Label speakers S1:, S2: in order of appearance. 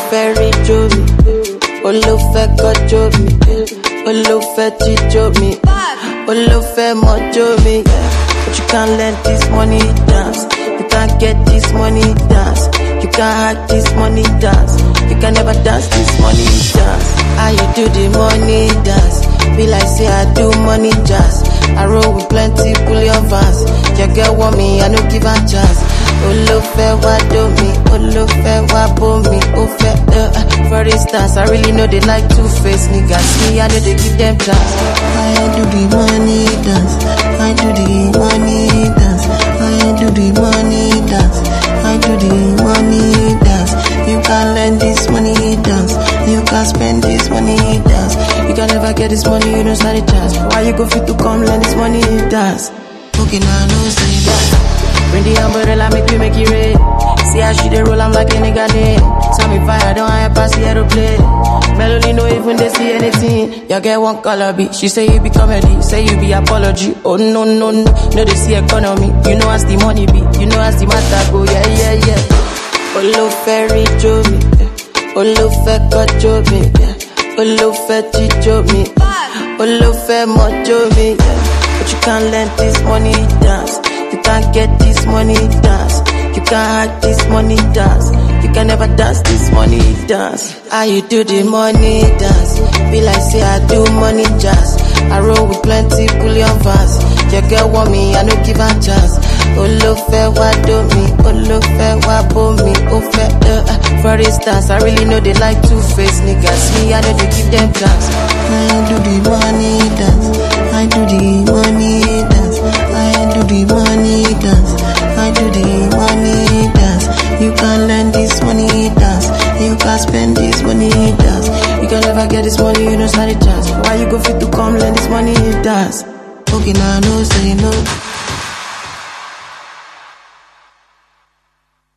S1: ferry jo mi, olofe kojo mi, olofe chijo mi, olofe mojo mi. But you can't let this money dance. You can't get this money dance. You can't hack this money dance. You can never dance this money dance. How you do the money dance? Be like say I do money jazz. I roll with plenty bullion vans. Your girl want me, I no give a chance. Olofe wa do me, olofe wa bo me, ofe. For instance, I really know they like two-faced niggas. Me, I know they give them chance.
S2: I do the money dance. I do the money dance. I do the money dance. I do the money dance. You can learn this money dance. You can spend this money dance.
S1: You can never get this money, you don't stand a chance. Why you go fit to come learn this money dance?
S2: Okay, now no say that.
S1: Bring the umbrella, make it rain. See how she dey roll, I'm like a nigga name. Tell me fire, don't hire pass the aeroplane. Melody no even they see anything. You get one color B, she say you be comedy, say you be apology. Oh no, no, no, no they see economy. You know as the money be, you know as the matter go, yeah, yeah, yeah. Olofe rijo mi, olofe kojo mi, olofe chijo mi, olofe mojo mi. But you can't learn this money dance. You can't get this money dance. You can't hack this money dance. You can never dance this money dance. How you do the money dance? Be like say I do money jazz. I roll with plenty bullion vans. Your girl want me, I no give a chance. Olofe wa do me, olofe wa bo me, ofe. For instance, I really know they like two-faced niggas. Me, I know they give them chance.
S2: I do the money dance. I do the money dance. I do the money dance. I do the money dance. You can learn this money dance. You can spend this money dance.
S1: You can never get this money, you don't stand a chance. Why you go fit to come learn this money dance?
S2: Okay, now no say no.